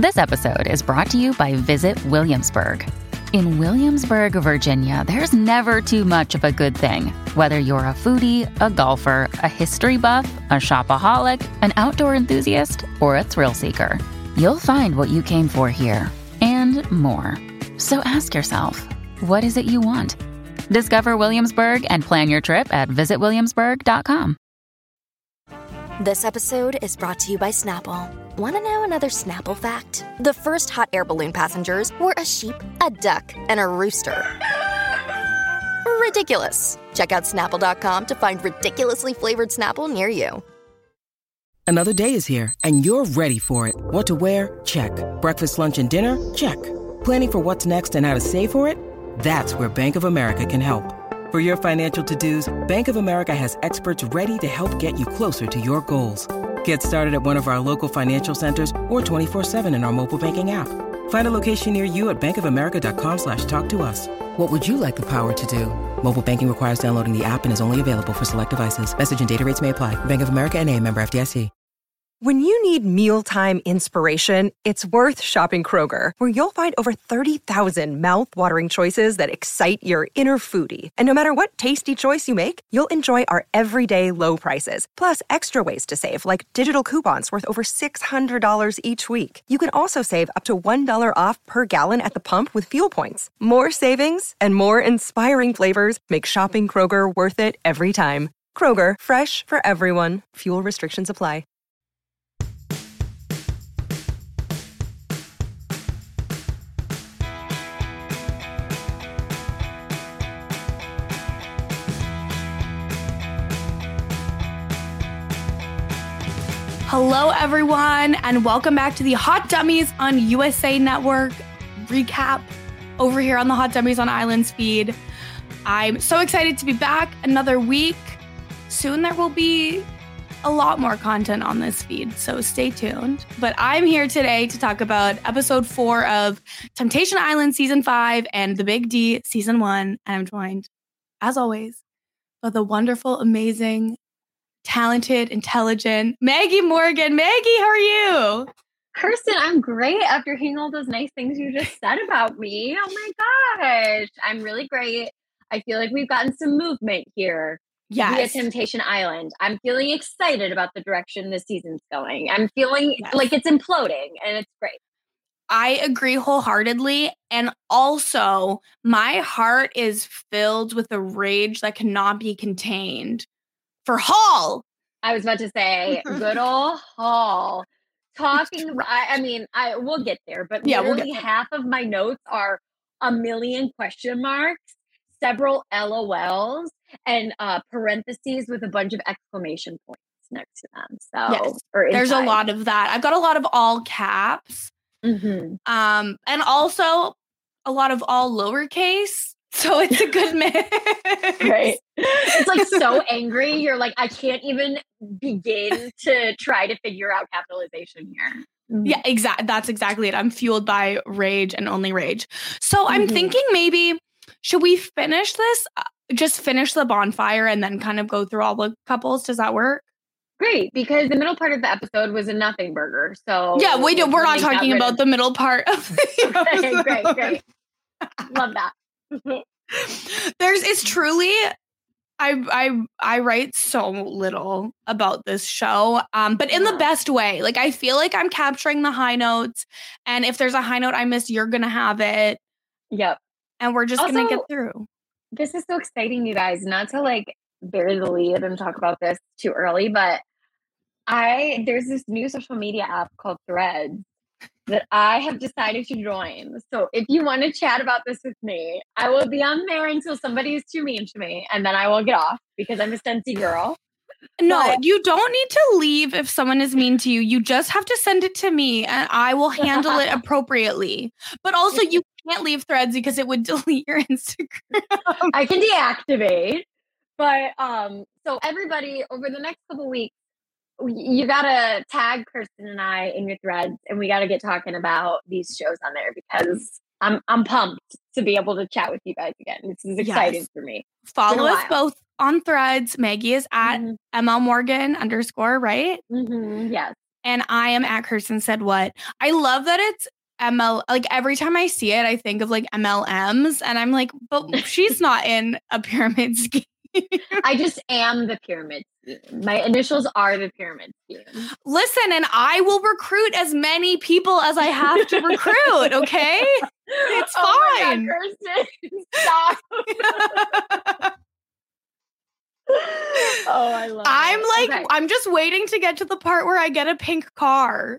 This episode is brought to you by Visit Williamsburg. In Williamsburg, Virginia, there's never too much of a good thing. Whether you're a foodie, a golfer, a history buff, a shopaholic, an outdoor enthusiast, or a thrill seeker, you'll find what you came for here and more. So ask yourself, what is it you want? Discover Williamsburg and plan your trip at visitwilliamsburg.com. This episode is brought to you by Snapple. Want to know another Snapple fact? The first hot air balloon passengers were a sheep, a duck, and a rooster. Ridiculous. Check out Snapple.com to find ridiculously flavored Snapple near you. Another day is here, and you're ready for it. What to wear? Check. Breakfast, lunch, and dinner? Check. Planning for what's next and how to save for it? That's where Bank of America can help. For your financial to-dos, Bank of America has experts ready to help get you closer to your goals. Get started at one of our local financial centers or 24/7 in our mobile banking app. Find a location near you at bankofamerica.com/talktous. What would you like the power to do? Mobile banking requires downloading the app and is only available for select devices. Message and data rates may apply. Bank of America N.A., member FDIC. When you need mealtime inspiration, it's worth shopping Kroger, where you'll find over 30,000 mouth-watering choices that excite your inner foodie. And no matter what tasty choice you make, you'll enjoy our everyday low prices, plus extra ways to save, like digital coupons worth over $600 each week. You can also save up to $1 off per gallon at the pump with fuel points. More savings and more inspiring flavors make shopping Kroger worth it every time. Kroger, fresh for everyone. Fuel restrictions apply. Hello, everyone, and welcome back to the Hot Dummies on USA Network recap over here on the Hot Dummies on Islands feed. I'm so excited to be back another week. Soon there will be a lot more content on this feed, so stay tuned. But I'm here today to talk about episode 4 of Temptation Island season 5 and The Big D season 1. And I'm joined, as always, by the wonderful, amazing, talented, intelligent Maggie Morgan. Maggie, how are you? Kirsten, I'm great after hearing all those nice things you just said about me. Oh my gosh. I'm really great. I feel like we've gotten some movement here via Temptation Island. I'm feeling excited about the direction this season's going. I'm feeling like it's imploding, and it's great. I agree wholeheartedly. And also, my heart is filled with a rage that cannot be contained for Hall. I was about to say, good old Hall. We'll get there, but literally half of my notes are a million question marks, several LOLs, and parentheses with a bunch of exclamation points next to them. So there's a lot of that. I've got a lot of all caps, and also a lot of all lowercase. So it's a good mix. Right. It's like so angry. You're like, I can't even begin to try to figure out capitalization here. Yeah, exactly. That's exactly it. I'm fueled by rage and only rage. So I'm thinking maybe, should we finish this? Just finish the bonfire and then kind of go through all the couples. Does that work? Great, because the middle part of the episode was a nothing burger. So yeah, we're not talking about the middle part of the episode. Great. Love that. It's truly, I write so little about this show, but in the best way. Like, I feel like I'm capturing the high notes, and if there's a high note I missed, you're gonna have it. Yep. And we're just gonna get through. This is so exciting, you guys. Not to like bury the lead and talk about this too early, but there's this new social media app called Threads that I have decided to join. So if you want to chat about this with me, I will be on there until somebody is too mean to me, and then I will get off because I'm a sensy girl. No, you don't need to leave if someone is mean to you. You just have to send it to me and I will handle it appropriately. But also you can't leave Threads because it would delete your Instagram. I can deactivate. But so everybody over the next couple weeks, you gotta tag Kirsten and I in your Threads, and we gotta get talking about these shows on there because I'm pumped to be able to chat with you guys again. This is exciting for me. Follow us both on Threads. Maggie is at ML Morgan _, right? Yes. And I am at Kirsten Said What. I love that it's ML. Like every time I see it, I think of like MLMs, and I'm like, but she's not in a pyramid scheme. I just am the pyramid scheme. My initials are the pyramid scheme. Listen, and I will recruit as many people as I have to recruit. Okay, it's fine. My God, Kirsten, stop. Oh, I love it. Okay. I'm just waiting to get to the part where I get a pink car.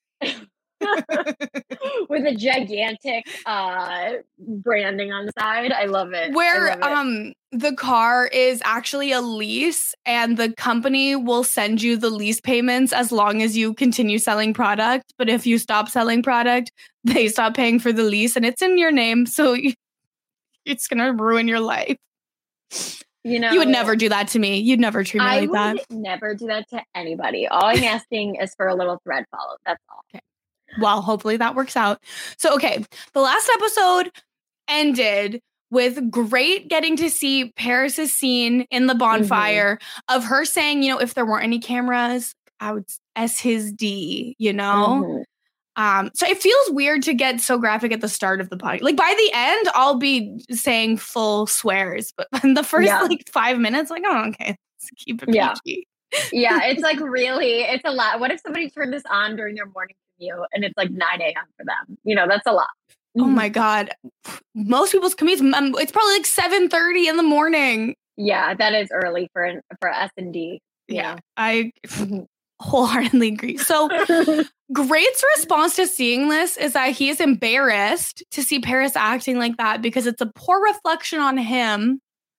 With a gigantic branding on the side. I love it. Where the car is actually a lease and the company will send you the lease payments as long as you continue selling product. But if you stop selling product, they stop paying for the lease and it's in your name. So it's going to ruin your life. You know, you would never do that to me. You'd never treat me like that. I would never do that to anybody. All I'm asking is for a little thread follow. That's all. Okay. Well, hopefully that works out. So, okay, the last episode ended with Great getting to see Paris's scene in the bonfire of her saying, you know, if there weren't any cameras, I would S his D, you know? So it feels weird to get so graphic at the start of the podcast. Like by the end, I'll be saying full swears, but in the first like 5 minutes, like, oh, okay, let's keep it PG. Yeah, it's like really, it's a lot. What if somebody turned this on during their morning commute and it's like 9 a.m. for them? You know, that's a lot. Oh my God. Most people's commutes, it's probably like 7:30 in the morning. Yeah, that is early for S&D. Yeah, I wholeheartedly agree. So Great's response to seeing this is that he is embarrassed to see Paris acting like that because it's a poor reflection on him.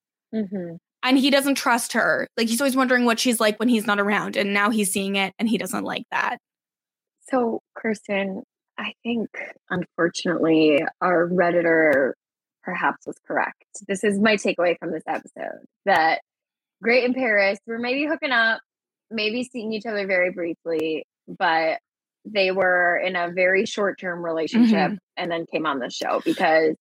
And he doesn't trust her. Like he's always wondering what she's like when he's not around. And now he's seeing it and he doesn't like that. So, Kirsten, I think, unfortunately, our Redditor perhaps was correct. This is my takeaway from this episode, that Great and Paris were maybe hooking up, maybe seeing each other very briefly, but they were in a very short-term relationship and then came on the show because,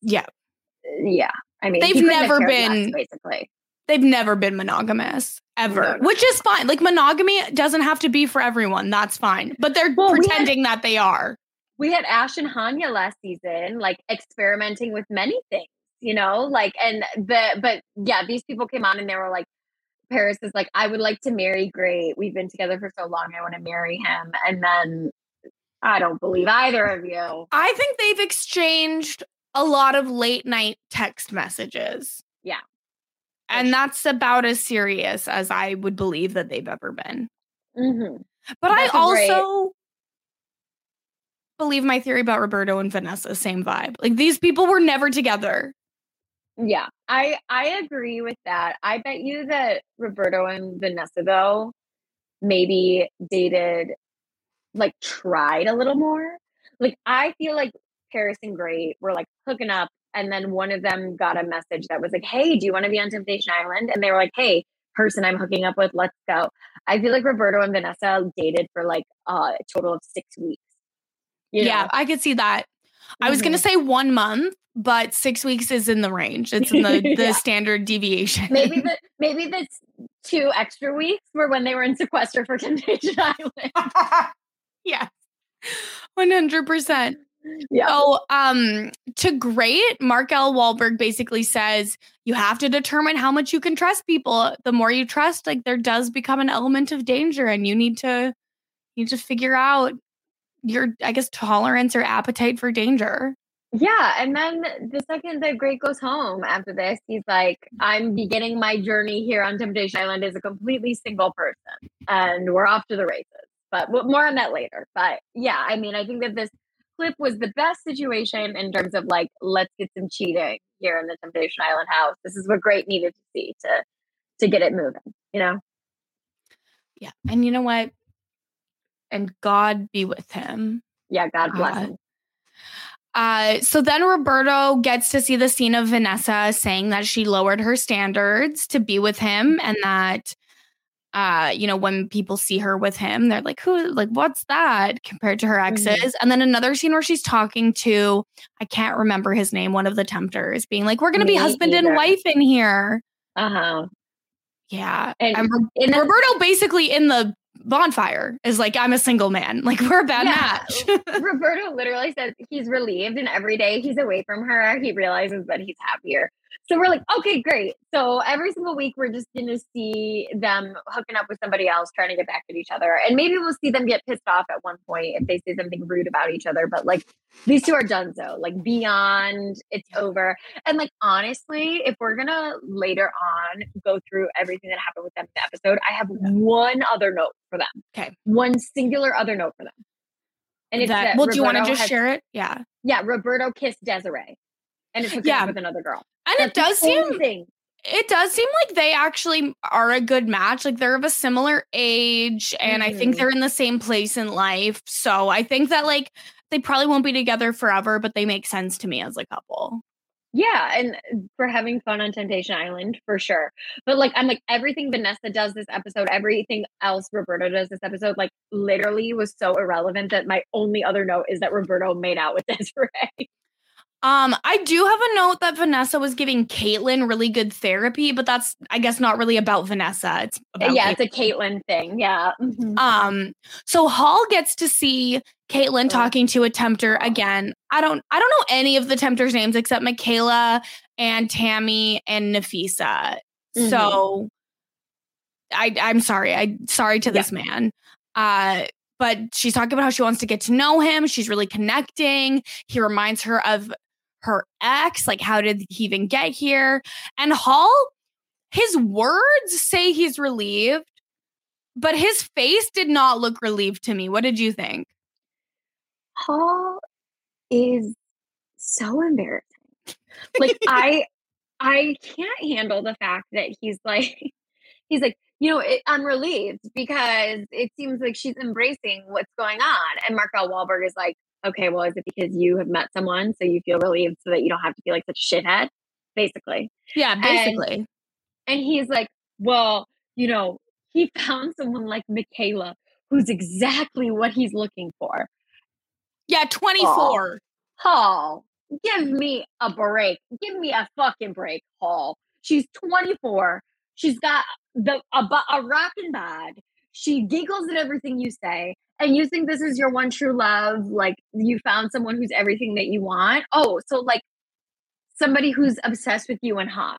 I mean, they've never been, basically. They've never been monogamous, ever, which is fine. Like, monogamy doesn't have to be for everyone. That's fine. But they're pretending that they are. We had Ash and Hanya last season, like, experimenting with many things, you know? Like, these people came on and they were like, Paris is like, I would like to marry Great. We've been together for so long. I want to marry him. And then I don't believe either of you. I think they've exchanged a lot of late night text messages. Yeah. And that's about as serious as I would believe that they've ever been. But that's I also believe my theory about Roberto and Vanessa, same vibe. Like, these people were never together. Yeah, I agree with that. I bet you that Roberto and Vanessa, though, maybe dated, like, tried a little more. Like, I feel like Paris and Great were, like, hooking up. And then one of them got a message that was like, hey, do you want to be on Temptation Island? And they were like, hey, person I'm hooking up with, let's go. I feel like Roberto and Vanessa dated for like a total of 6 weeks. Yeah, I could see that. I was going to say 1 month, but 6 weeks is in the range. It's in the standard deviation. Maybe the 2 extra weeks were when they were in sequester for Temptation Island. Yeah, 100%. Yeah. So, to Great, Mark L. Wahlberg basically says you have to determine how much you can trust people. The more you trust, like, there does become an element of danger, and you need to figure out your, I guess, tolerance or appetite for danger. Yeah, and then the second that Great goes home after this, he's like, I'm beginning my journey here on Temptation Island as a completely single person, and we're off to the races. But more on that later. But yeah, I mean, I think that this clip was the best situation in terms of like, let's get some cheating here in the Temptation Island house. This is what Great needed to see to get it moving, you know? Yeah. And you know what? And God be with him. Yeah, God bless him. So then Roberto gets to see the scene of Vanessa saying that she lowered her standards to be with him, and that when people see her with him, they're like, what's that compared to her exes? And then another scene where she's talking to, I can't remember his name, one of the tempters, being like, we're going to be husband and wife in here. Uh-huh. Yeah. And Roberto basically in the Bonfire is like, I'm a single man. Like, we're a bad match. Roberto literally says he's relieved, and every day he's away from her, he realizes that he's happier. So we're like, okay, great. So every single week, we're just going to see them hooking up with somebody else, trying to get back at each other. And maybe we'll see them get pissed off at one point if they say something rude about each other. But like, these two are done. So like, beyond, it's over. And like, honestly, if we're going to later on go through everything that happened with them in the episode, I have one other note for them. Okay. One singular other note for them. And it's that well, do you want to just share it? Yeah. Yeah. Roberto kissed Desiree. And it's hooking up with another girl. And it does seem like they actually are a good match. Like, they're of a similar age, and I think they're in the same place in life. So I think that like they probably won't be together forever, but they make sense to me as a couple. Yeah, and for having fun on Temptation Island, for sure. But like, I'm like, everything Vanessa does this episode, everything else Roberto does this episode, like literally was so irrelevant that my only other note is that Roberto made out with Desiree. I do have a note that Vanessa was giving Caitlyn really good therapy, but that's, I guess, not really about Vanessa. It's about Caitlyn. It's a Caitlyn thing. Yeah. Mm-hmm. So Hall gets to see Caitlyn talking to a tempter again. I don't know any of the tempters' names except Michaela and Tammy and Nafisa. Mm-hmm. So I'm sorry. Sorry to this man. But she's talking about how she wants to get to know him. She's really connecting. He reminds her of her ex. Like, how did he even get here? And Hall, his words say he's relieved, but his face did not look relieved to me. What did you think? Hall is so embarrassing. Like, I can't handle the fact that he's like, you know, I'm relieved because it seems like she's embracing what's going on. And Markel Wahlberg is like, okay, well, is it because you have met someone so you feel relieved so that you don't have to feel like such a shithead? Basically. Yeah, basically. And he's like, well, you know, he found someone like Michaela who's exactly what he's looking for. Yeah, 24. Hall, give me a break. Give me a fucking break, Hall. She's 24. She's got a rockin' bod. She giggles at everything you say. And you think this is your one true love. Like, you found someone who's everything that you want. Oh, so like somebody who's obsessed with you and hot.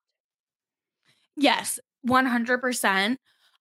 Yes, 100%.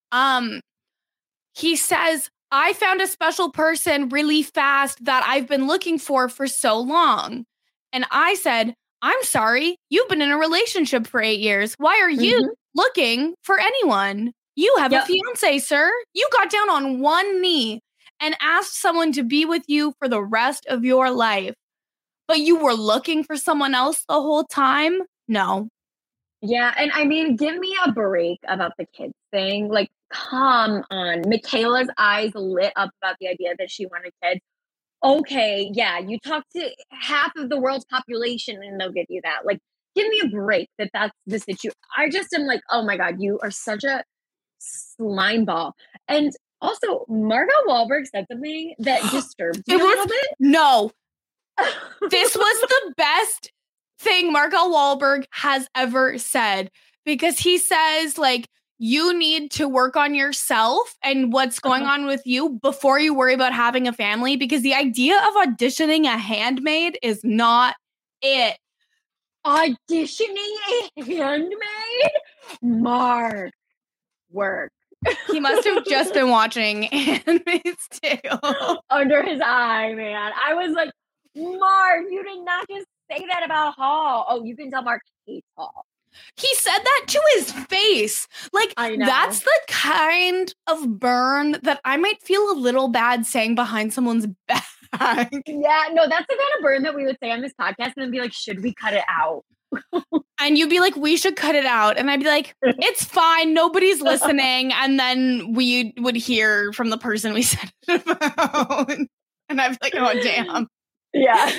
He says, I found a special person really fast that I've been looking for so long. And I said, I'm sorry, you've been in a relationship for 8 years. Why are you looking for anyone? You have a fiance, sir. You got down on one knee and asked someone to be with you for the rest of your life. But you were looking for someone else the whole time? No. Yeah, and I mean, give me a break about the kids thing. Like, come on. Michaela's eyes lit up about the idea that she wanted kids. Okay, yeah, you talk to half of the world's population and they'll give you that. Like, give me a break that's the situation. I just am like, oh my God, you are such a slime ball. And also, Margot Wahlberg said something that disturbed me a little bit. No. This was the best thing Margot Wahlberg has ever said, because he says, like, you need to work on yourself and what's going on with you before you worry about having a family, because the idea of auditioning a handmaid is not it. Auditioning a handmaid? Mark, work. He must have just been watching Handmaid's Tale under his eye, man. I was like, Mark, you did not just say that about Hall. Oh, you can tell Mark hates Hall. He said that to his face. Like, that's the kind of burn that I might feel a little bad saying behind someone's back. Yeah, no, that's the kind of burn that we would say on this podcast and then be like, should we cut it out? And you'd be like, we should cut it out. And I'd be like, it's fine. Nobody's listening. And then we would hear from the person we said it about. And I'd be like, oh, damn. Yeah.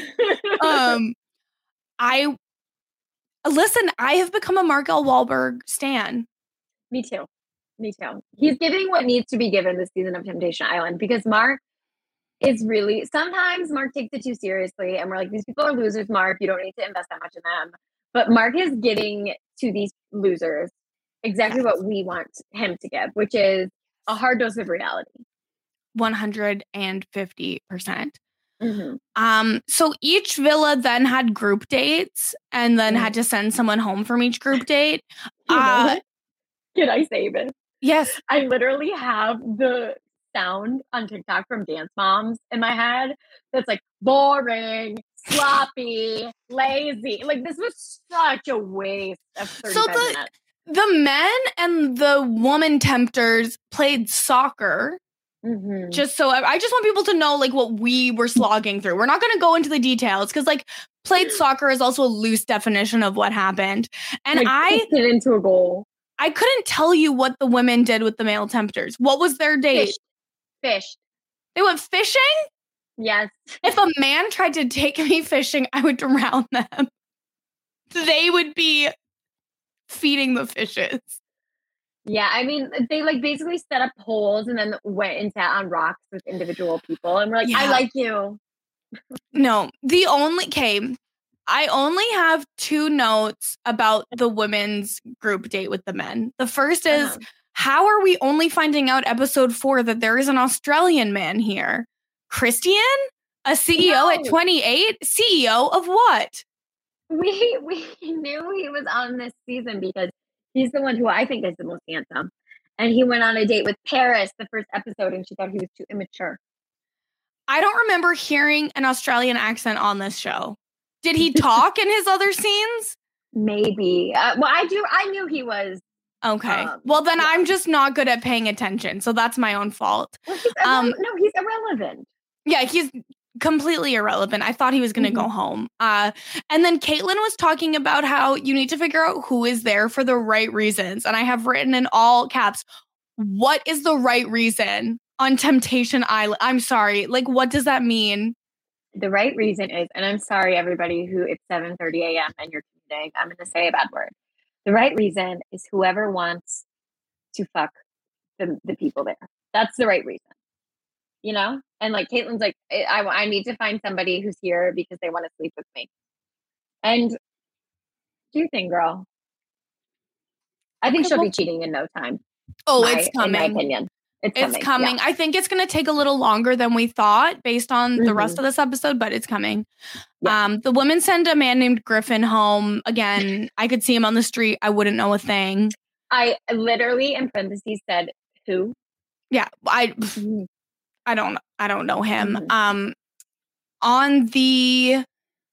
I have become a Markel Wahlberg stan. Me too. He's giving what needs to be given this season of Temptation Island, because Mark is really, sometimes Mark takes it too seriously and we're like, these people are losers, Mark. You don't need to invest that much in them. But Mark is giving to these losers exactly what we want him to give, which is a hard dose of reality. 150%. Mm-hmm. So each villa then had group dates and then had to send someone home from each group date. You know what? Can I say this? Yes. I literally have the sound on TikTok from Dance Moms in my head that's like boring, sloppy, lazy. Like this was such a waste of 35 minutes. The men and the woman tempters played soccer. Mm-hmm. Just so I just want people to know like what we were slogging through. We're not going to go into the details because like played soccer is also a loose definition of what happened. And like, I kicked it into a goal. I couldn't tell you what the women did with the male tempters. What was their date? Fished. They went fishing? Yes. If a man tried to take me fishing, I would drown them. They would be feeding the fishes. Yeah, I mean, they like basically set up holes and then went and sat on rocks with individual people. And we're like, I like you. No, I only have 2 notes about the women's group date with the men. The first is, how are we only finding out episode 4 that there is an Australian man here? Christian? A CEO at 28? CEO of what? We knew he was on this season because he's the one who I think is the most handsome. And he went on a date with Paris the first episode and she thought he was too immature. I don't remember hearing an Australian accent on this show. Did he talk in his other scenes? Maybe. I knew he was. Okay. Well, then I'm just not good at paying attention. So that's my own fault. Well, he's irrelevant. Yeah, he's completely irrelevant. I thought he was going to go home. And then Caitlin was talking about how you need to figure out who is there for the right reasons. And I have written in all caps, what is the right reason on Temptation Island? I'm sorry. Like, what does that mean? The right reason is, and I'm sorry, everybody who it's 7:30 a.m. and you're commuting, I'm going to say a bad word. The right reason is whoever wants to fuck the people there. That's the right reason. You know? And like Caitlin's like, I need to find somebody who's here because they want to sleep with me. And do your thing, girl. I think she'll be cheating in no time. Oh, it's coming. In my opinion. It's coming. Yeah. I think it's going to take a little longer than we thought based on the rest of this episode, but it's coming. Yeah. The women send a man named Griffin home. Again, I could see him on the street. I wouldn't know a thing. I literally in parentheses said, who? Yeah. I don't know him. On the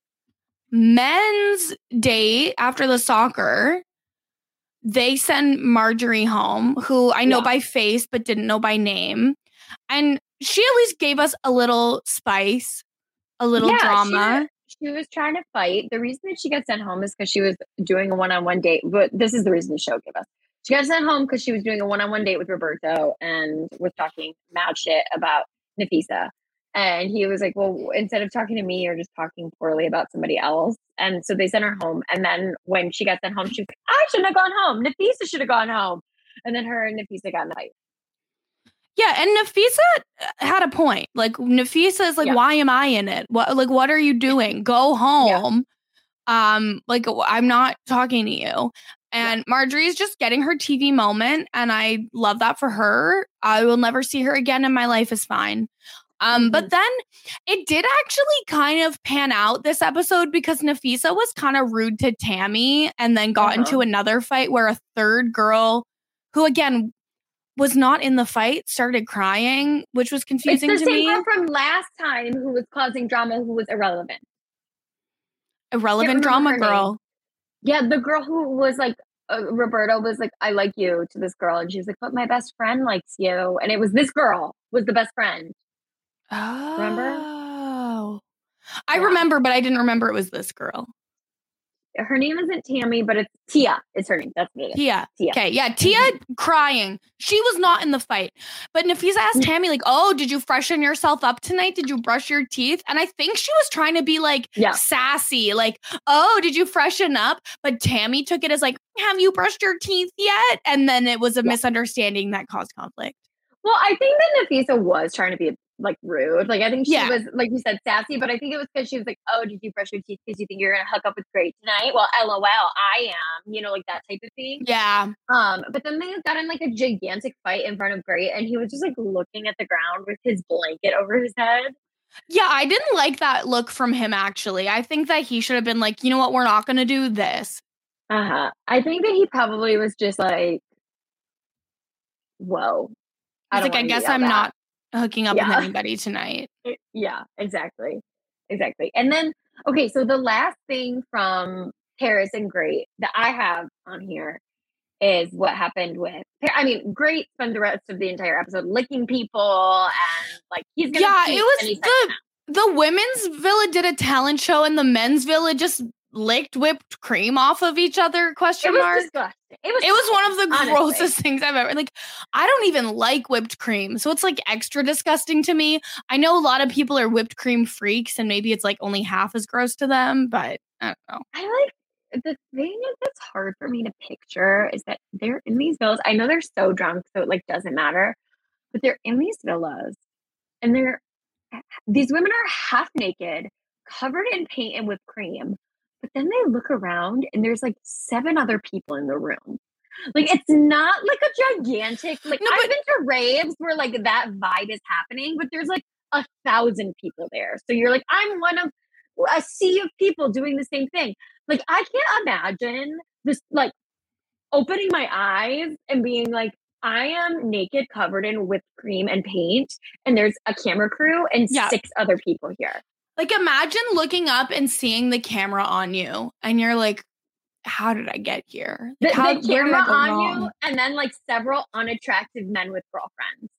men's date after the soccer, they send Marjorie home, who I know by face, but didn't know by name. And she at least gave us a little spice, a little drama. She was trying to fight. The reason that she got sent home is because she was doing a one-on-one date. But this is the reason the show gave us. She got sent home because she was doing a one-on-one date with Roberto and was talking mad shit about Nafisa. And he was like, well, instead of talking to me, you're just talking poorly about somebody else. And so they sent her home. And then when she got sent home, she was like, I shouldn't have gone home. Nafisa should have gone home. And then her and Nafisa got in a fight. Yeah, and Nafisa had a point. Like, Nafisa is like, why am I in it? What are you doing? Go home. Yeah. I'm not talking to you. And Marjorie's just getting her TV moment. And I love that for her. I will never see her again and my life is fine. But then it did actually kind of pan out this episode because Nafisa was kind of rude to Tammy and then got into another fight where a third girl who, again, was not in the fight started crying, which was confusing to me. It's the same girl from last time who was causing drama, who was irrelevant. Irrelevant drama girl. Yeah, the girl who was like, Roberto was like, I like you to this girl. And she was like, but my best friend likes you. And it was this girl was the best friend. Oh. Remember? I remember, but I didn't remember it was this girl. Her name isn't Tammy, but it's Tia. It's her name. That's what it is. Tia. Okay, yeah. Tia crying. She was not in the fight. But Nafisa asked Tammy, like, oh, did you freshen yourself up tonight? Did you brush your teeth? And I think she was trying to be like sassy. Like, oh, did you freshen up? But Tammy took it as like, have you brushed your teeth yet? And then it was a misunderstanding that caused conflict. Well, I think that Nafisa was trying to be like rude. Like I think she Yeah. was, like you said, sassy, but I think it was because she was like, "Oh, did you brush your teeth because you think you're gonna hook up with Great tonight?" Well, LOL, I am. You know, like that type of thing. Yeah. But then they got in like a gigantic fight in front of Great, and he was just like looking at the ground with his blanket over his head. Yeah, I didn't like that look from him, actually. I think that he should have been like, you know what, we're not going to do this. I think that he probably was just like, whoa. He's like, I guess I'm not hooking up with Yeah. anybody tonight. Yeah, exactly. And then, okay, so the last thing from Paris and Great that I have on here is what happened with, I mean, Great spent the rest of the entire episode licking people and like he's gonna Yeah, cheat it was any second now. the women's villa did a talent show and the men's villa just licked whipped cream off of each other, question It was mark. disgusting. It was one of the honestly. grossest things I've ever, like, I don't even like whipped cream, so it's like extra disgusting to me. I know a lot of people are whipped cream freaks and maybe it's like only half as gross to them, but I don't know. I like, the thing that's hard for me to picture is that they're in these villas. I know they're so drunk, so it like doesn't matter, but they're in these villas and these women are half naked, covered in paint and whipped cream. But then they look around and there's like 7 other people in the room. Like it's not like a gigantic, like I've been to raves where like that vibe is happening, but there's like 1,000 people there. So you're like, I'm one of a sea of people doing the same thing. Like I can't imagine this, like opening my eyes and being like, I am naked, covered in whipped cream and paint, and there's a camera crew and 6 other people here. Like imagine looking up and seeing the camera on you and you're like, how did I get here? The where did I camera go on wrong? you and then like several unattractive men with girlfriends.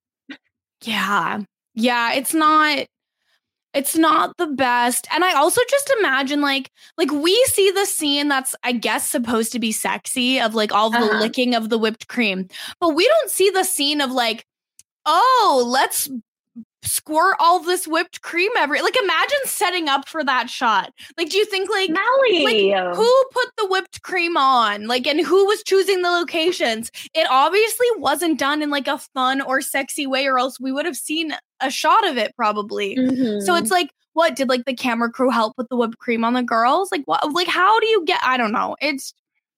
Yeah, it's not the best. And I also just imagine like we see the scene that's, I guess, supposed to be sexy of like all the licking of the whipped cream, but we don't see the scene of like, oh, let's squirt all this whipped cream like imagine setting up for that shot. Like, do you think like Melly, who put the whipped cream on, like, and who was choosing the locations? It obviously wasn't done in like a fun or sexy way, or else we would have seen a shot of it probably. So it's like, what did like the camera crew help with the whipped cream on the girls? Like what, like how do you get, I don't know. It's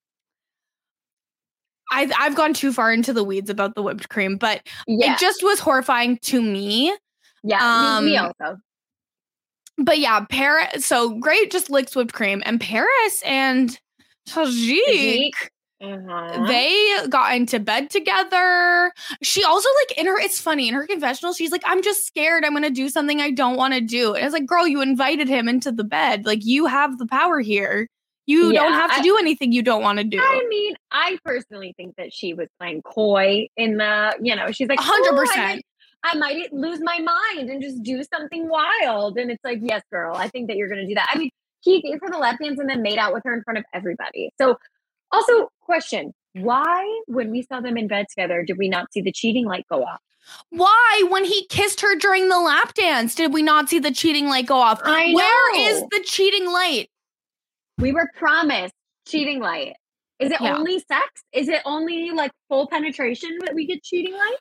I've gone too far into the weeds about the whipped cream, but it just was horrifying to me. Yeah, me also. But yeah, Paris. So Great just licks whipped cream, and Paris and Tajik, they got into bed together. She also like it's funny in her confessional, she's like, I'm just scared. I'm gonna do something I don't want to do. And it's like, girl, you invited him into the bed. Like you have the power here. You don't have to do anything you don't want to do. I mean, I personally think that she was playing coy in the, she's like 100%. I might lose my mind and just do something wild. And it's like, yes, girl, I think that you're going to do that. I mean, he gave her the lap dance and then made out with her in front of everybody. So also question, why, when we saw them in bed together, did we not see the cheating light go off? Why, when he kissed her during the lap dance, did we not see the cheating light go off? I know. Where is the cheating light? We were promised cheating light. Is it only sex? Is it only like full penetration that we get cheating light?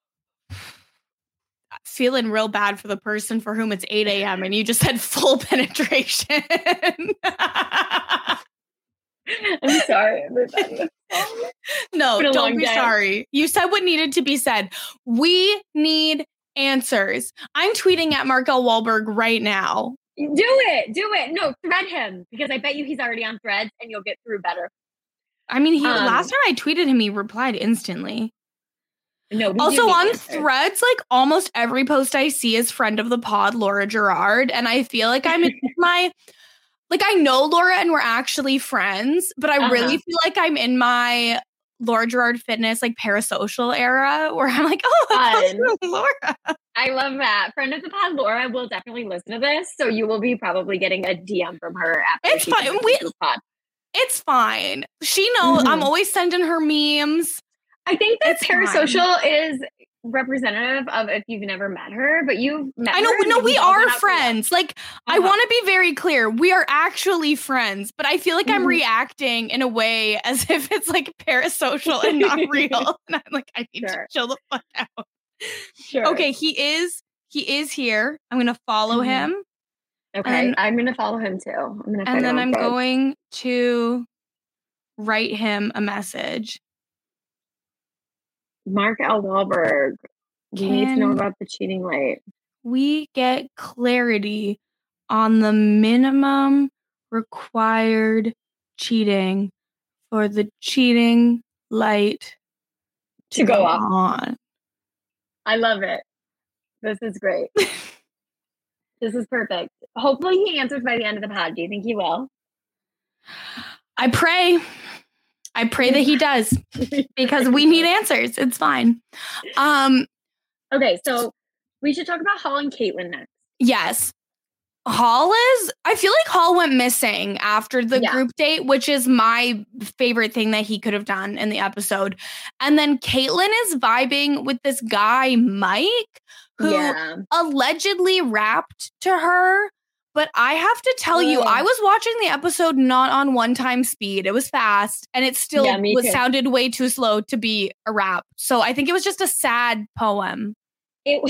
Feeling real bad for the person for whom it's 8 a.m. and you just said full penetration. I'm sorry, everybody. No, don't be sorry. You said what needed to be said. We need answers. I'm tweeting at Markel Wahlberg right now. Do it. No, thread him, because I bet you he's already on Threads and you'll get through better. I mean, last time I tweeted him, he replied instantly. No, also on Threads, like almost every post I see is friend of the pod, Laura Gerard. And I feel like I'm in I know Laura and we're actually friends, but I really feel like I'm in my Laura Gerard Fitness, like parasocial era where I'm like, oh, Laura. I love that. Friend of the pod, Laura will definitely listen to this. So you will be probably getting a DM from her after. It's fine. It's fine. She knows I'm always sending her memes. I think that parasocial is representative of if you've never met her, but you've met her. I know. No, we are friends. Like, I want to be very clear. We are actually friends, but I feel like I'm reacting in a way as if it's like parasocial and not real. And I'm like, I need to chill the fuck out. Sure. Okay, he is he is here. I'm going to follow him. Okay, I'm going to follow him too. And then I'm going to write him a message. Mark L. Wahlberg. We need to know about the cheating light. We get clarity on the minimum required cheating for the cheating light to go off. On. I love it. This is great. This is perfect. Hopefully he answers by the end of the pod. Do you think he will? I pray that he does because we need answers. It's fine. Okay, so we should talk about Hall and Caitlyn next. Yes. I feel like Hall went missing after the group date, which is my favorite thing that he could have done in the episode. And then Caitlyn is vibing with this guy, Mike, who allegedly rapped to her. But I have to tell you, I was watching the episode not on 1x speed. It was fast, and it still sounded way too slow to be a rap. So I think it was just a sad poem. It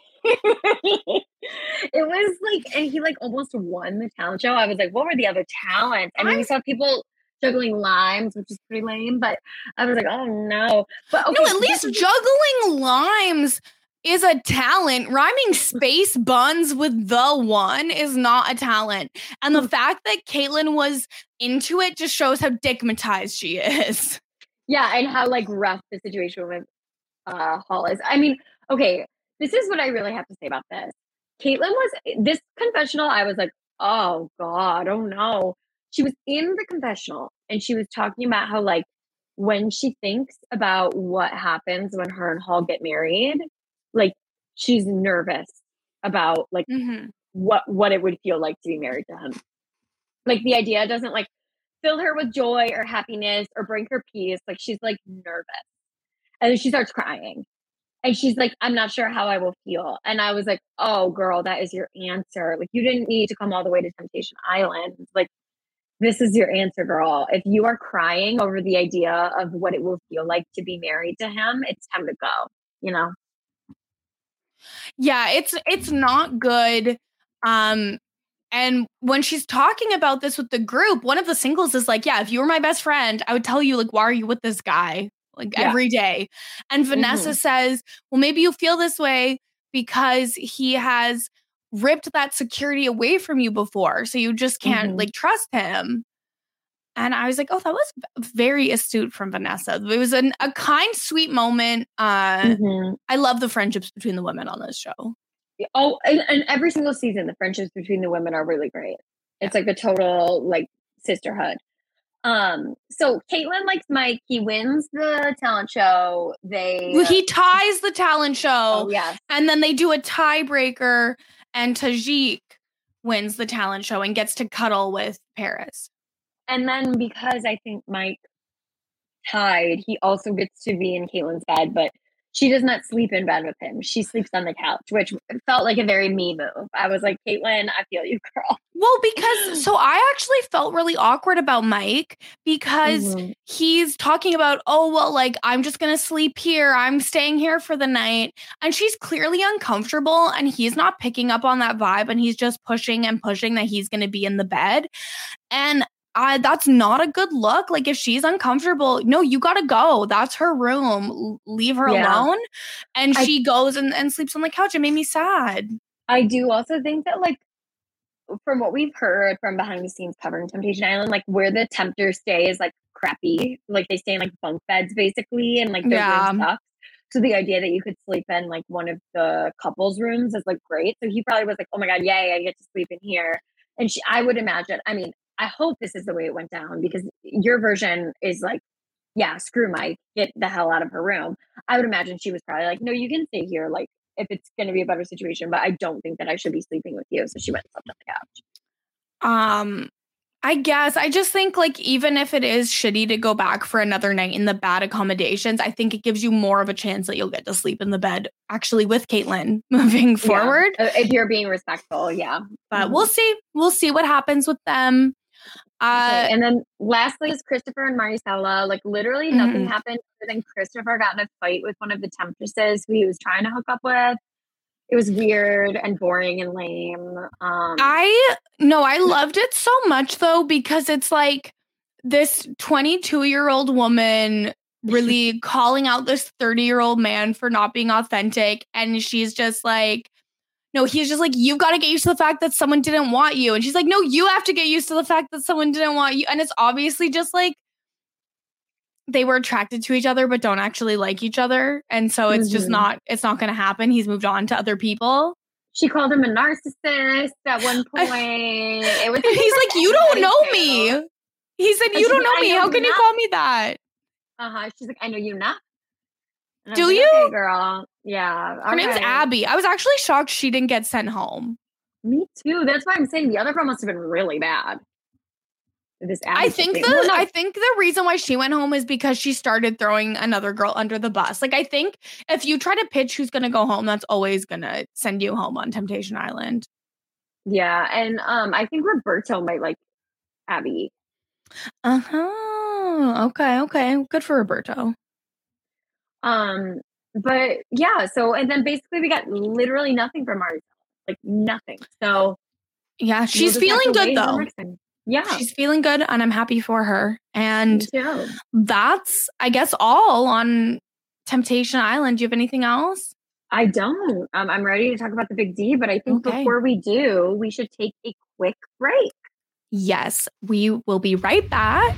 was like, and he like almost won the talent show. I was like, what were the other talents? I mean, we saw people juggling limes, which is pretty lame, but I was like, oh no. But okay, no, at least juggling limes is a talent. Rhyming space buns with the one is not a talent. And the fact that Caitlyn was into it just shows how dickmatized she is. Yeah, and how like rough the situation with Hall is. I mean, okay, this is what I really have to say about this. This confessional, I was like, oh God, oh no. She was in the confessional and she was talking about how like when she thinks about what happens when her and Hall get married, like she's nervous about like what it would feel like to be married to him. Like the idea doesn't like fill her with joy or happiness or bring her peace. Like she's like nervous. And then she starts crying. And she's like, I'm not sure how I will feel. And I was like, oh, girl, that is your answer. Like, you didn't need to come all the way to Temptation Island. Like, this is your answer, girl. If you are crying over the idea of what it will feel like to be married to him, it's time to go, you know? Yeah, it's not good. And when she's talking about this with the group, one of the singles is like, yeah, if you were my best friend, I would tell you, like, why are you with this guy? Like every day. And Vanessa says, well, maybe you feel this way because he has ripped that security away from you before. So you just can't like trust him. And I was like, oh, that was very astute from Vanessa. It was a kind, sweet moment. I love the friendships between the women on this show. Oh, and every single season, the friendships between the women are really great. It's like the total like sisterhood. So Caitlyn likes Mike. He wins the talent show. He ties the talent show. Oh, yeah. And then they do a tiebreaker and Tajik wins the talent show and gets to cuddle with Paris. And then because I think Mike tied, he also gets to be in Caitlyn's bed, but she does not sleep in bed with him. She sleeps on the couch, which felt like a very me move. I was like, Caitlyn, I feel you, girl. Well, because so I actually felt really awkward about Mike because he's talking about, oh, well, like, I'm just going to sleep here. I'm staying here for the night. And she's clearly uncomfortable and he's not picking up on that vibe. And he's just pushing and pushing that he's going to be in the bed. And that's not a good look. Like, if she's uncomfortable, no, you got to go. That's her room. Leave her alone. And she goes and sleeps on the couch. It made me sad. I do also think that, like, from what we've heard from behind the scenes covering Temptation Island, like, where the tempters stay is, like, crappy. Like, they stay in, like, bunk beds, basically. And, like, their room sucks. So the idea that you could sleep in, like, one of the couple's rooms is, like, great. So he probably was like, oh, my God, yay, I get to sleep in here. And I would imagine, I mean, I hope this is the way it went down because your version is like, yeah, screw Mike, get the hell out of her room. I would imagine she was probably like, no, you can stay here. Like, if it's going to be a better situation, but I don't think that I should be sleeping with you. So she went and slept on the couch. I guess I just think, like, even if it is shitty to go back for another night in the bad accommodations, I think it gives you more of a chance that you'll get to sleep in the bed actually with Caitlyn moving forward. If you're being respectful. Yeah. But we'll see what happens with them. Okay. And then lastly is Christopher and Maricela. Like, literally nothing happened other than Christopher got in a fight with one of the temptresses who he was trying to hook up with. It was weird and boring and lame. I loved it so much though, because it's like this 22-year-old woman really calling out this 30-year-old man for not being authentic. And she's just like, no, he's just like, you've got to get used to the fact that someone didn't want you. And she's like, no, you have to get used to the fact that someone didn't want you. And it's obviously just like they were attracted to each other, but don't actually like each other. And so it's just it's not going to happen. He's moved on to other people. She called him a narcissist at one point. He's like, you don't know me. He said, you don't know me. How can you call me that? She's like, I know you not. Do you? Okay, girl. Yeah. Her name's Abby. I was actually shocked she didn't get sent home. Me too. That's why I'm saying the other girl must have been really bad. I think the reason why she went home is because she started throwing another girl under the bus. Like, I think if you try to pitch who's going to go home, that's always going to send you home on Temptation Island. Yeah. And I think Roberto might like Abby. Okay. Good for Roberto. But yeah, so, and then basically we got literally nothing from Marcel, like nothing. So yeah, she's feeling good though. Yeah, she's feeling good and I'm happy for her. And that's, I guess, all on Temptation Island. Do you have anything else? I don't. I'm ready to talk about the Big D, but I think before we do, we should take a quick break. Yes, we will be right back.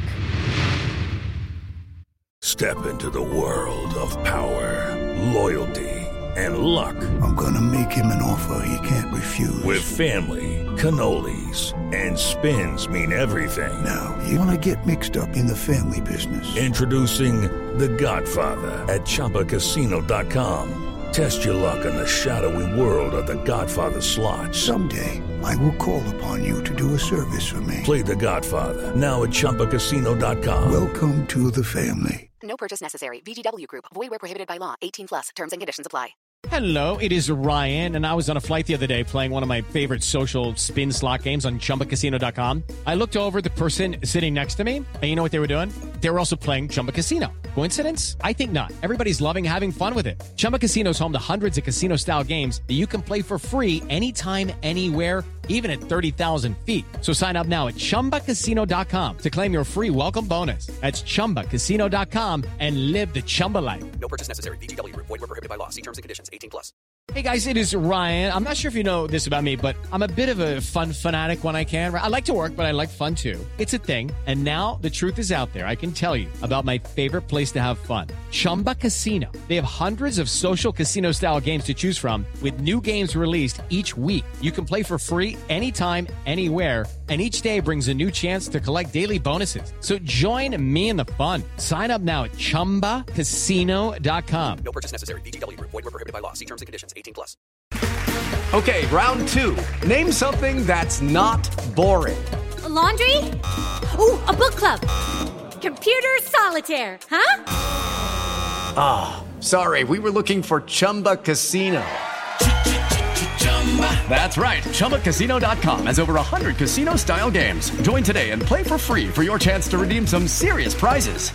Step into the world of power, loyalty, and luck. I'm gonna make him an offer he can't refuse. With family, cannolis, and spins mean everything. Now, you wanna get mixed up in the family business. Introducing The Godfather at ChumbaCasino.com. Test your luck in the shadowy world of The Godfather slot. Someday, I will call upon you to do a service for me. Play The Godfather, now at ChumbaCasino.com. Welcome to the family. No purchase necessary. VGW Group. Void where prohibited by law. 18+. Terms and conditions apply. Hello, it is Ryan, and I was on a flight the other day playing one of my favorite social spin slot games on ChumbaCasino.com. I looked over at the person sitting next to me, and you know what they were doing? They were also playing Chumba Casino. Coincidence? I think not. Everybody's loving having fun with it. Chumba Casino is home to hundreds of casino-style games that you can play for free anytime, anywhere, even at 30,000 feet. So sign up now at ChumbaCasino.com to claim your free welcome bonus. That's ChumbaCasino.com and live the Chumba life. No purchase necessary. VGW Group. Void where prohibited by law. See terms and conditions. 18+. Hey guys, it is Ryan. I'm not sure if you know this about me, but I'm a bit of a fun fanatic when I can. I like to work, but I like fun too. It's a thing. And now the truth is out there. I can tell you about my favorite place to have fun. Chumba Casino. They have hundreds of social casino style games to choose from with new games released each week. You can play for free anytime, anywhere. And each day brings a new chance to collect daily bonuses. So join me in the fun. Sign up now at ChumbaCasino.com. No purchase necessary. VGW Group. Void where prohibited by law. See terms and conditions. 18+. Okay, round two. Name something that's not boring. A laundry? Ooh, a book club. Computer solitaire, huh? Ah, oh, sorry. We were looking for Chumba Casino. That's right. ChumbaCasino.com has over 100 casino-style games. Join today and play for free for your chance to redeem some serious prizes.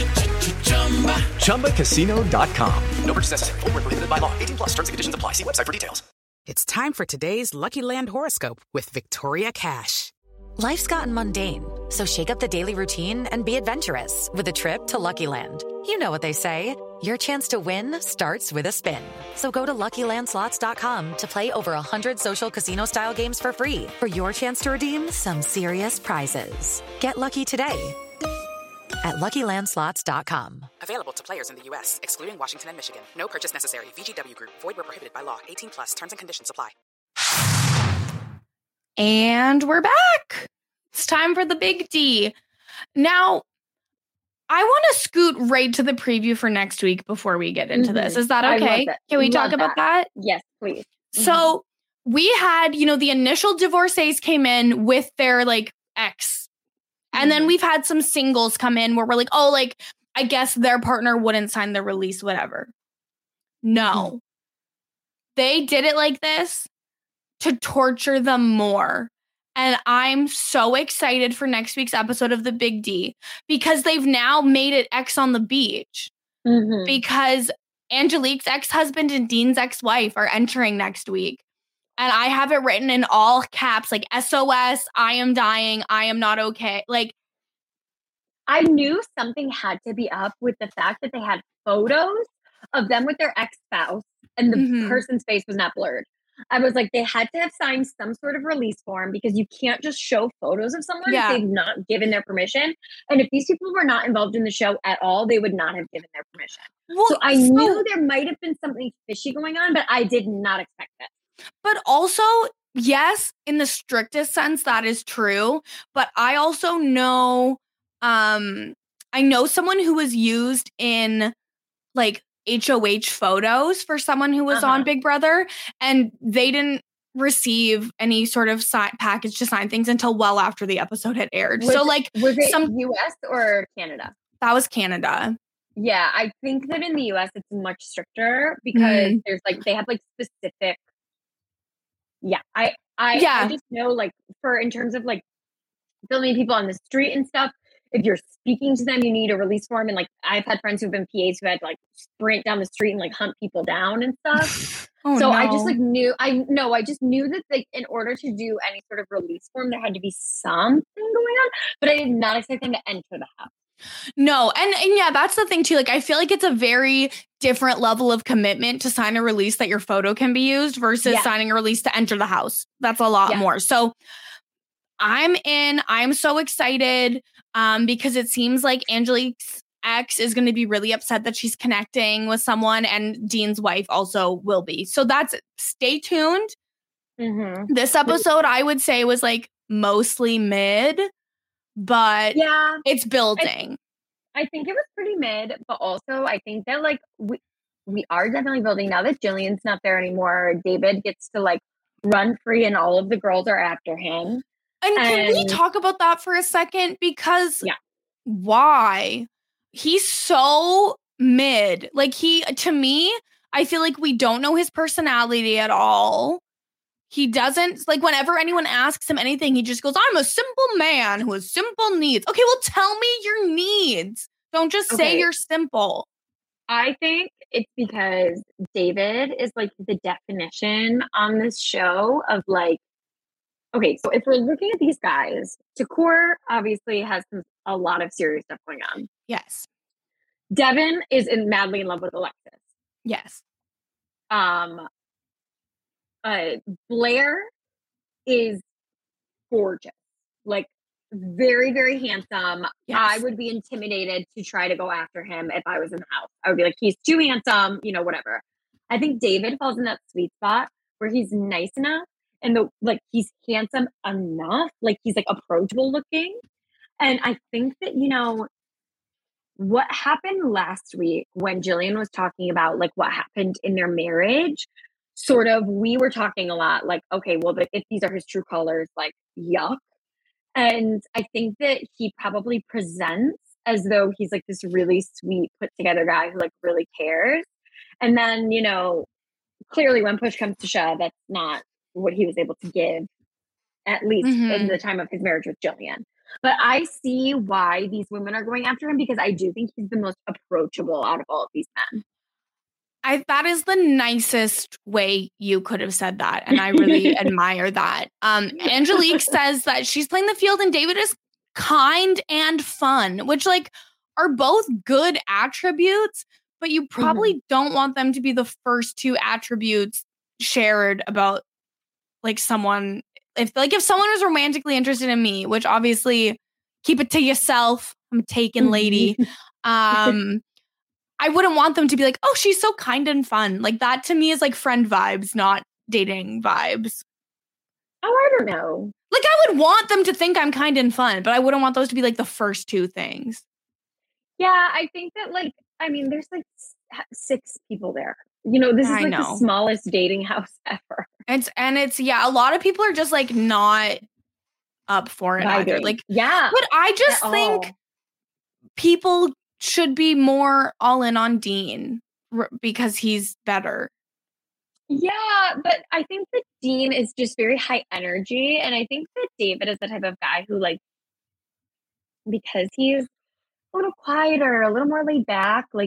ChumbaCasino.com. No purchase necessary. Void where prohibited by law. 18+. Terms and conditions apply. See website for details. It's time for today's Lucky Land horoscope with Victoria Cash. Life's gotten mundane, so shake up the daily routine and be adventurous with a trip to Lucky Land. You know what they say. Your chance to win starts with a spin. So go to LuckyLandSlots.com to play over 100 social casino-style games for free for your chance to redeem some serious prizes. Get lucky today at LuckyLandSlots.com. Available to players in the U.S., excluding Washington and Michigan. No purchase necessary. VGW Group. Void where prohibited by law. 18+. Terms and conditions apply. And we're back. It's time for the Big D. Now, I want to scoot right to the preview for next week before we get into this. Is that okay? Can we talk about that? Yes, please. So we had, the initial divorcees came in with their ex. And then we've had some singles come in where we're like, oh, I guess their partner wouldn't sign the release, whatever. No. They did it like this to torture them more. And I'm so excited for next week's episode of The Big D because they've now made it X on the beach. Because Angelique's ex-husband and Dean's ex-wife are entering next week. And I have it written in all caps, like SOS, I am dying, I am not okay. Like, I knew something had to be up with the fact that they had photos of them with their ex-spouse and the person's face was not blurred. I was like, they had to have signed some sort of release form because you can't just show photos of someone if they've not given their permission. And if these people were not involved in the show at all, they would not have given their permission. Well, so I knew there might have been something fishy going on, but I did not expect it. But also, yes, in the strictest sense, that is true. But I also know, I know someone who was used in like HOH photos for someone who was on Big Brother, and they didn't receive any sort of package to sign things until well after the episode had aired. Was it US or Canada? That was Canada. Yeah, I think that in the US it's much stricter because there's like they have like specific. Yeah, I just know like in terms of like filming people on the street and stuff. If you're speaking to them, you need a release form. And like, I've had friends who've been PAs who had like sprint down the street and like hunt people down and stuff. I just like knew, I just knew that like in order to do any sort of release form, there had to be something going on, but I did not expect them to enter the house. No. And yeah, that's the thing too. Like, I feel like it's a very different level of commitment to sign a release that your photo can be used versus signing a release to enter the house. That's a lot more. So I'm in. I'm so excited because it seems like Angelique's ex is going to be really upset that she's connecting with someone, and Dean's wife also will be. So stay tuned. This episode, I would say, was like mostly mid, but it's building. I think it was pretty mid, but also I think that like we are definitely building now that Jillian's not there anymore. David gets to like run free and all of the girls are after him. And can we talk about that for a second? Because why? He's so mid. Like to me, I feel like we don't know his personality at all. He doesn't, like whenever anyone asks him anything, he just goes, I'm a simple man who has simple needs. Okay, well tell me your needs. Don't just say you're simple. I think it's because David is like the definition on this show of like, okay, so if we're looking at these guys, Takor obviously has a lot of serious stuff going on. Yes. Devin is madly in love with Alexis. Yes. Blair is gorgeous, like very, very handsome. Yes. I would be intimidated to try to go after him if I was in the house. I would be like, he's too handsome, whatever. I think David falls in that sweet spot where he's nice enough. And he's handsome enough, like he's like approachable looking. And I think that, what happened last week when Jillian was talking about like what happened in their marriage, sort of, we were talking a lot like, okay, well, but if these are his true colors, like yuck. And I think that he probably presents as though he's like this really sweet, put together guy who like really cares. And then, clearly when push comes to shove, that's not what he was able to give, at least in the time of his marriage with Jillian. But I see why these women are going after him because I do think he's the most approachable out of all of these men. That is the nicest way you could have said that. And I really admire that. Angelique says that she's playing the field and David is kind and fun, which like are both good attributes, but you probably don't want them to be the first two attributes shared about like someone. If someone was romantically interested in me, which obviously keep it to yourself, I'm a taken lady. I wouldn't want them to be like, oh, she's so kind and fun. Like that to me is like friend vibes, not dating vibes. Oh, I don't know. Like I would want them to think I'm kind and fun, but I wouldn't want those to be like the first two things. Yeah, I think that there's like 6 people there. This is like the smallest dating house ever. It's a lot of people are just like not up for it either. Like, yeah. But I just think people should be more all in on Dean because he's better. Yeah, but I think that Dean is just very high energy. And I think that David is the type of guy who like, because he's a little quieter, a little more laid back, like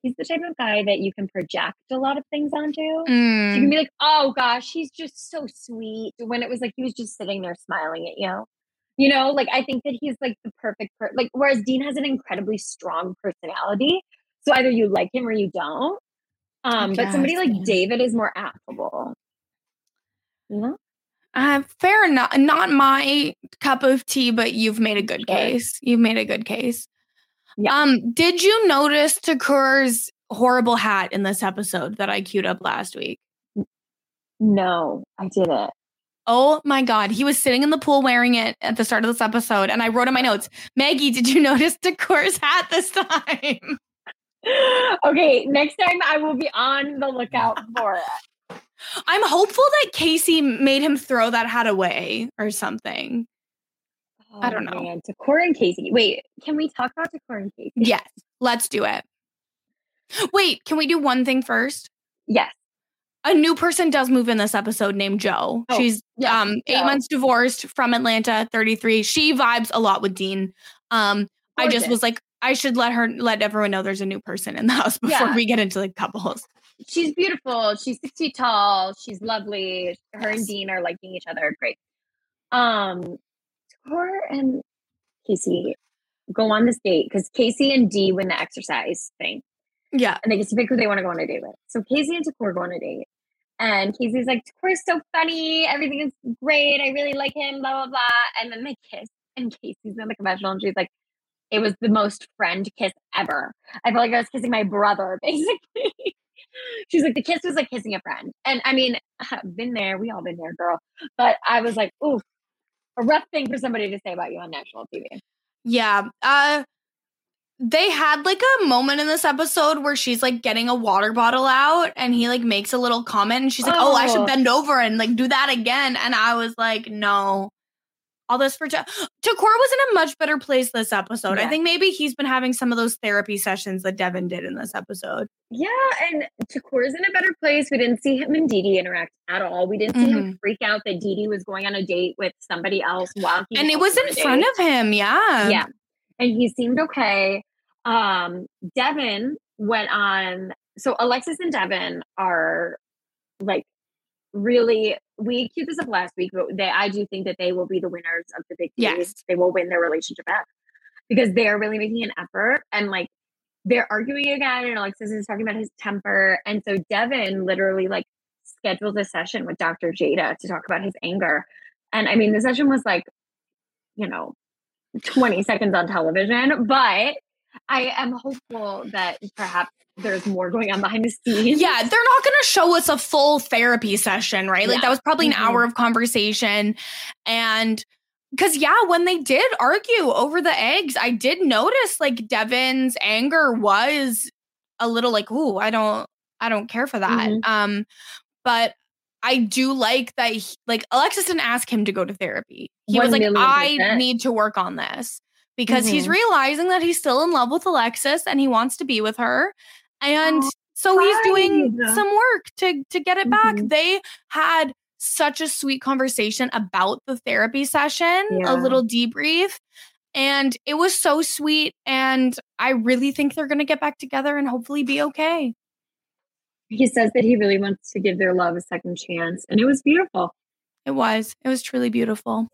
he's the type of guy that you can project a lot of things onto. So Mm. you can be like, oh gosh, he's just so sweet. When it was like he was just sitting there smiling at you. You know, like I think that he's like the perfect like whereas Dean has an incredibly strong personality. So either you like him or you don't. But somebody like David is more affable. You know? Fair enough. Not my cup of tea, but you've made a good case. You've made a good case. Yeah. Did you notice Takur's horrible hat in this episode that I queued up last week? No, I didn't. Oh my God. He was sitting in the pool wearing it at the start of this episode. And I wrote in my notes, Maggie, did you notice Takur's hat this time? Okay, next time I will be on the lookout for it. I'm hopeful that Casey made him throw that hat away or something. Oh, I don't know. Man. Takur and Casey. Wait, can we talk about Takur and Casey? Yes, let's do it. Wait, can we do one thing first? Yes. A new person does move in this episode named Joe. Oh, She's yes, 8 months divorced from Atlanta, 33. She vibes a lot with Dean. I just was like, I should let everyone know there's a new person in the house before we get into the couples. She's beautiful. She's 6 feet tall. She's lovely. Her and Dean are liking each other. Great. Takur and Casey go on this date because Casey and Dee win the exercise thing. Yeah. And they get to pick who they want to go on a date with. So Casey and Takur go on a date. And Casey's like, Takur's so funny. Everything is great. I really like him, blah, blah, blah. And then they kiss. And Casey's in the confessional and she's like, it was the most friend kiss ever. I felt like I was kissing my brother, basically. She's like, the kiss was like kissing a friend. And I mean, been there. We all been there, girl. But I was like, ooh, a rough thing for somebody to say about you on national TV. Yeah. They had like a moment in this episode where she's like getting a water bottle out and he like makes a little comment and she's like, oh, I should bend over and like do that again. And I was like, no. All this for Takur was in a much better place this episode. Yeah. I think maybe he's been having some of those therapy sessions that Devin did in this episode. Yeah, and Takur's in a better place. We didn't see him and Dee Dee interact at all. We didn't see him freak out that Dee Dee was going on a date with somebody else while he and it was in front of him. Yeah. Yeah. And he seemed okay. Devin went on. So Alexis and Devin are like really, we queued this up last week, but I do think that they will be the winners of the big game. Yes. They will win their relationship back because they're really making an effort and like they're arguing again and Alexis is talking about his temper. And so Devin literally like scheduled a session with Dr. Jada to talk about his anger. And I mean, the session was like, 20 seconds on television, but I am hopeful that perhaps there's more going on behind the scenes. Yeah, they're not going to show us a full therapy session, right? Like that was probably an hour of conversation. And because, when they did argue over the eggs, I did notice like Devin's anger was a little like, ooh, I don't care for that. But I do like that, like Alexis didn't ask him to go to therapy. He was like, I need to work on this because he's realizing that he's still in love with Alexis and he wants to be with her. And so he's doing some work to get it back. They had such a sweet conversation about the therapy session, a little debrief. And it was so sweet. And I really think they're going to get back together and hopefully be okay. He says that he really wants to give their love a second chance. And it was beautiful. It was truly beautiful.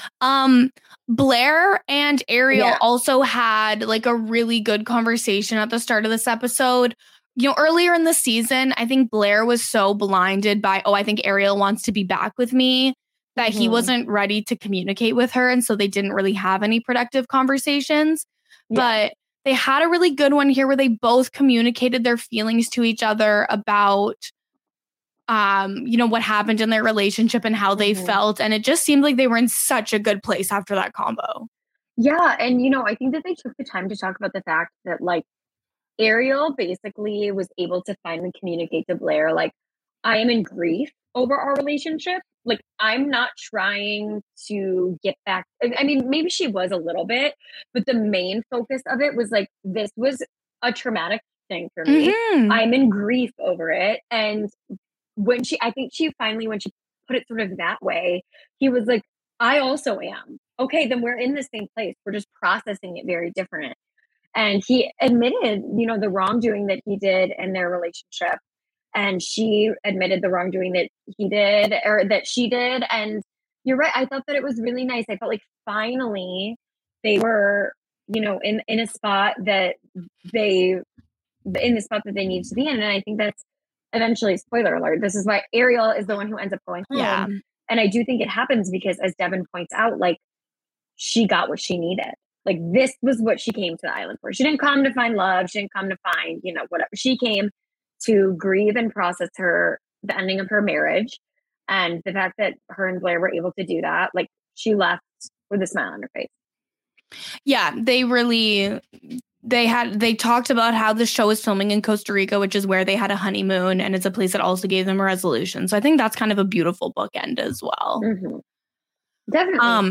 Blair and Ariel also had like a really good conversation at the start of this episode. Earlier in the season, I think Blair was so blinded by, I think Ariel wants to be back with me, that he wasn't ready to communicate with her. And so they didn't really have any productive conversations. But they had a really good one here where they both communicated their feelings to each other about what happened in their relationship and how they felt. And it just seemed like they were in such a good place after that combo. Yeah. And, I think that they took the time to talk about the fact that like Ariel basically was able to finally communicate to Blair, like, I am in grief over our relationship. Like, I'm not trying to get back. I mean, maybe she was a little bit, but the main focus of it was like, this was a traumatic thing for me. I'm in grief over it. And when she put it sort of that way, he was like, I also am. Okay, then we're in the same place. We're just processing it very different. And he admitted, the wrongdoing that he did in their relationship. And she admitted the wrongdoing that he did or that she did. And you're right. I thought that it was really nice. I felt like finally they were, in a spot that they need to be in. And I think that's eventually, spoiler alert, this is why Ariel is the one who ends up going home. Yeah. And I do think it happens because, as Devin points out, like, she got what she needed. Like, this was what she came to the island for. She didn't come to find love. She didn't come to find, whatever. She came to grieve and process the ending of her marriage. And the fact that her and Blair were able to do that, like, she left with a smile on her face. Yeah, they talked about how the show is filming in Costa Rica, which is where they had a honeymoon, and it's a place that also gave them a resolution. So I think that's kind of a beautiful bookend as well. Mm-hmm. Definitely.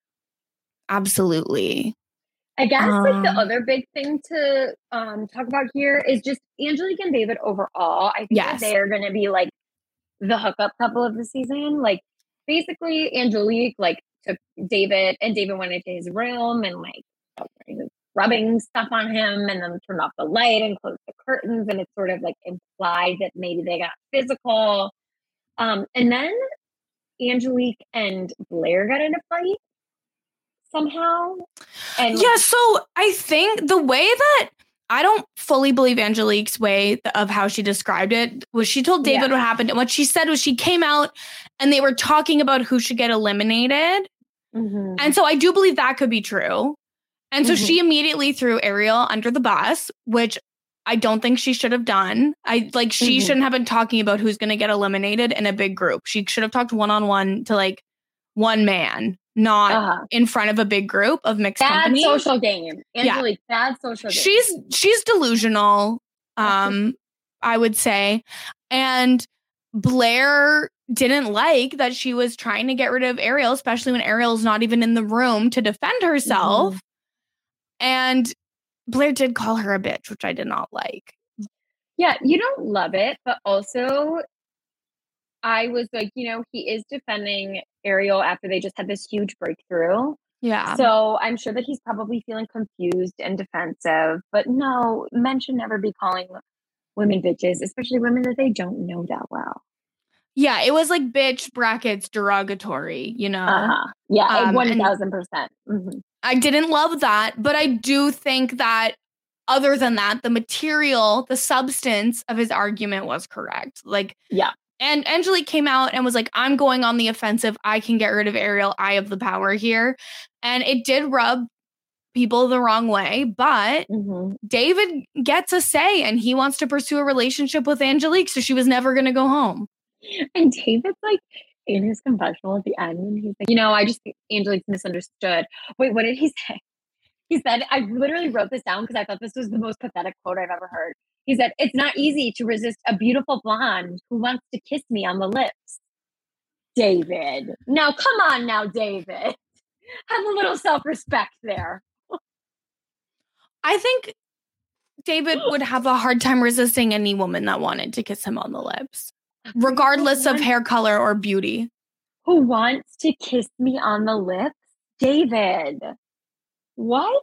Absolutely. I guess like the other big thing to talk about here is just Angelique and David overall. I think that they are going to be like the hookup couple of the season. Like, basically Angelique like took David, and David went into his room and like rubbing stuff on him, and then turned off the light and closed the curtains, and it's sort of like implied that maybe they got physical. And then Angelique and Blair got in a fight somehow. And so I think the way that I don't fully believe Angelique's way of how she described it was she told David what happened. And what she said was she came out and they were talking about who should get eliminated. Mm-hmm. And so I do believe that could be true. And so she immediately threw Ariel under the bus, which I don't think she should have done. She shouldn't have been talking about who's going to get eliminated in a big group. She should have talked one-on-one to like one man, not in front of a big group of mixed company. Bad social game. Angelique, bad social game. She's delusional, I would say. And Blair didn't like that she was trying to get rid of Ariel, especially when Ariel's not even in the room to defend herself. Mm-hmm. And Blair did call her a bitch, which I did not like. Yeah, you don't love it, but also I was like, he is defending Ariel after they just had this huge breakthrough. Yeah. So I'm sure that he's probably feeling confused and defensive. But no, men should never be calling women bitches, especially women that they don't know that well. Yeah, it was like bitch brackets derogatory, Yeah, 1000%. Mm-hmm. I didn't love that, but I do think that other than that, the material, the substance of his argument was correct. Like, yeah. And Angelique came out and was like, I'm going on the offensive. I can get rid of Ariel. I have the power here. And it did rub people the wrong way, but David gets a say and he wants to pursue a relationship with Angelique. So she was never going to go home. And David's like in his confessional at the end, and he's like, I just think Angelique's misunderstood. Wait, what did he say? He said, I literally wrote this down because I thought this was the most pathetic quote I've ever heard. He said, it's not easy to resist a beautiful blonde who wants to kiss me on the lips. David. Now, come on now, David. Have a little self-respect there. I think David would have a hard time resisting any woman that wanted to kiss him on the lips, regardless of hair color or beauty. Who wants to kiss me on the lips? David. What?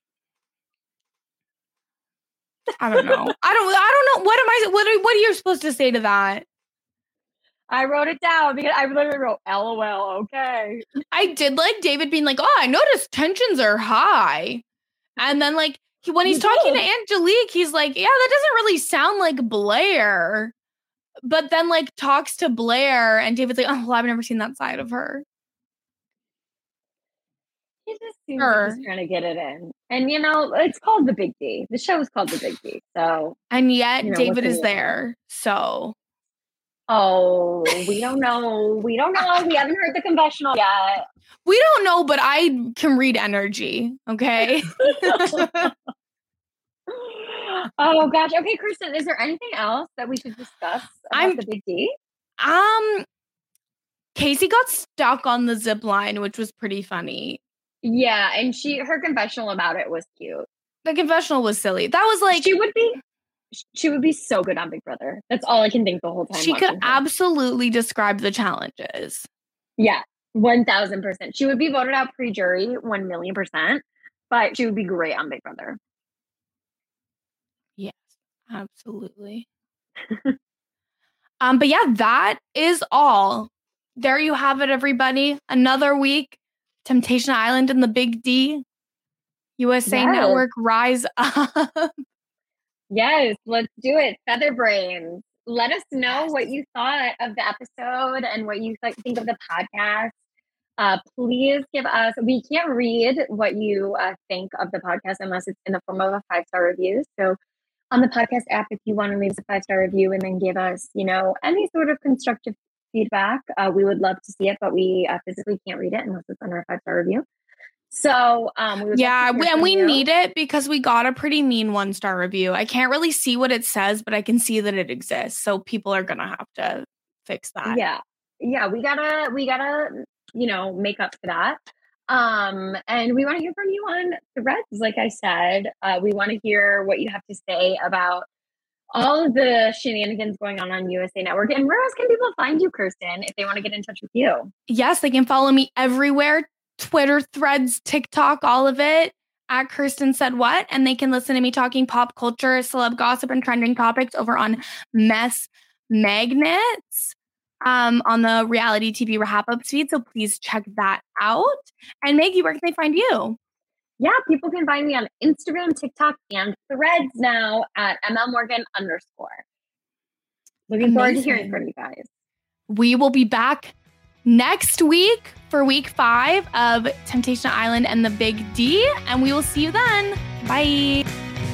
I don't know. I don't know. What are you supposed to say to that? I wrote it down because I literally wrote LOL. Okay. I did like David being like, I noticed tensions are high. And then like when he's talking to Angelique, he's like, yeah, that doesn't really sound like Blair. But then like talks to Blair and David's like, oh, well, I've never seen that side of her. He just seems like he's trying to get it in. And, it's called The Big D. The show is called The Big D. So, and yet David is there. So. Oh, we don't know. We don't know. We haven't heard the confessional yet. We don't know, but I can read energy. Okay. Oh, gosh. Okay, Kristen, is there anything else that we should discuss about The Big D? Casey got stuck on the zip line, which was pretty funny. Yeah, and her confessional about it was cute. The confessional was silly. That was like she would be so good on Big Brother. That's all I can think the whole time. She could absolutely describe the challenges. Yeah, 1000%. She would be voted out pre-jury 1,000,000%, but she would be great on Big Brother. Absolutely. But yeah, that is all. There you have it, everybody. Another week. Temptation Island and the Big D. USA Network, rise up. Yes, let's do it. Featherbrains. Let us know what you thought of the episode and what you think of the podcast. Please give us, we can't read what you think of the podcast unless it's in the form of a 5-star review. So on the podcast app, if you want to leave us a 5-star review and then give us, any sort of constructive feedback, we would love to see it, but we physically can't read it unless it's under a 5-star review. So we need it because we got a pretty mean 1-star review. I can't really see what it says, but I can see that it exists. So people are gonna have to fix that. Yeah, we gotta make up for that. And we want to hear from you on Threads. Like I said, we want to hear what you have to say about all of the shenanigans going on USA Network. And where else can people find you, Kirsten, if they want to get in touch with you? Yes, they can follow me everywhere. Twitter, Threads, TikTok, all of it at Kirsten Said What. And they can listen to me talking pop culture, celeb gossip, and trending topics over on Mess Magnets on the reality TV wrap-up feed. So please check that out. And Maggie, where can they find you? Yeah, people can find me on Instagram, TikTok, and Threads now at MLMorgan_. Looking forward to hearing from you guys. We will be back next week for week 5 of Temptation Island and the Big D. And we will see you then. Bye.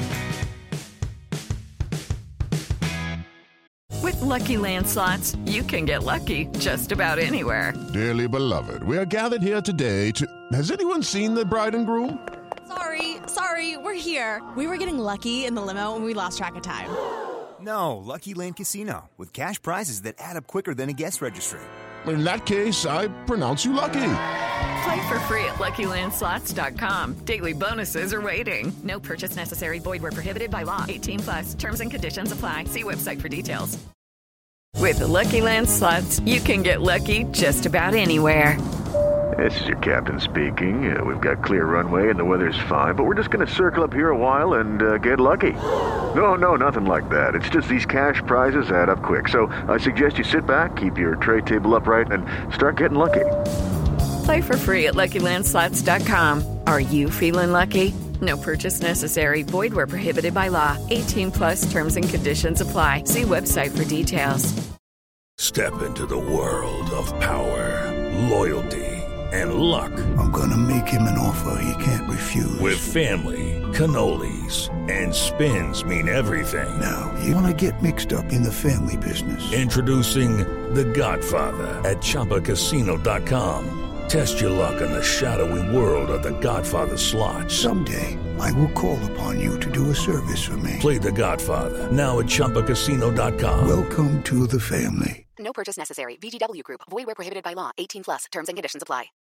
With Lucky Land Slots, you can get lucky just about anywhere. Dearly beloved, we are gathered here today to... Has anyone seen the bride and groom? Sorry, we're here. We were getting lucky in the limo and we lost track of time. No, Lucky Land Casino, with cash prizes that add up quicker than a guest registry. In that case, I pronounce you lucky. Play for free at LuckyLandSlots.com. Daily bonuses are waiting. No purchase necessary. Void where prohibited by law. 18+. Terms and conditions apply. See website for details. With the Lucky Land Slots, you can get lucky just about anywhere. This is your captain speaking. We've got clear runway and the weather's fine, but we're just going to circle up here a while and get lucky. No, nothing like that. It's just these cash prizes add up quick. So I suggest you sit back, keep your tray table upright, and start getting lucky. Play for free at LuckyLandSlots.com. Are you feeling lucky? No purchase necessary. Void where prohibited by law. 18+ terms and conditions apply. See website for details. Step into the world of power, loyalty, and luck. I'm gonna make him an offer he can't refuse. With family, cannolis, and spins mean everything. Now, you wanna get mixed up in the family business. Introducing The Godfather at ChumbaCasino.com. Test your luck in the shadowy world of The Godfather slot. Someday, I will call upon you to do a service for me. Play The Godfather, now at ChumbaCasino.com. Welcome to the family. No purchase necessary. VGW Group. Void where prohibited by law. 18+. Terms and conditions apply.